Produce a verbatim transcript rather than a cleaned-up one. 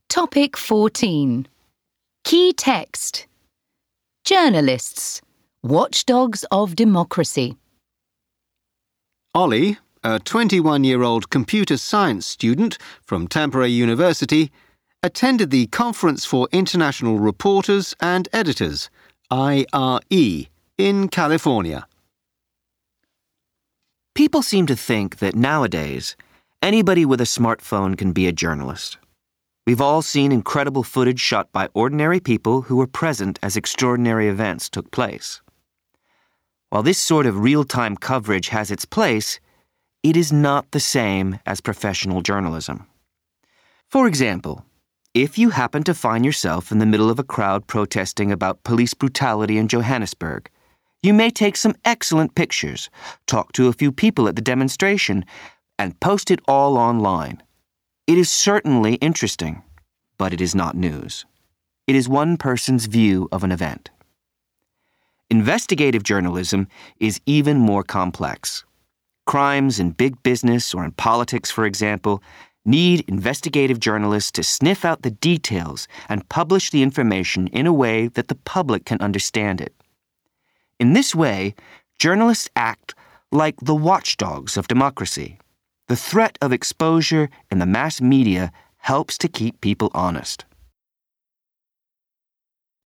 Topic fourteen. Key text. Journalists, watchdogs of democracy. Ollie, a twenty-one-year-old computer science student from Tampere University, attended the Conference for International Reporters and Editors, I R E, in California. People seem to think that nowadays, anybody with a smartphone can be a journalist. We've all seen incredible footage shot by ordinary people who were present as extraordinary events took place. While this sort of real-time coverage has its place, it is not the same as professional journalism. For example, if you happen to find yourself in the middle of a crowd protesting about police brutality in Johannesburg, you may take some excellent pictures, talk to a few people at the demonstration, and post it all online. It is certainly interesting, but it is not news. It is one person's view of an event. Investigative journalism is even more complex. Crimes in big business or in politics, for example, need investigative journalists to sniff out the details and publish the information in a way that the public can understand it. In this way, journalists act like the watchdogs of democracy. The threat of exposure in the mass media helps to keep people honest.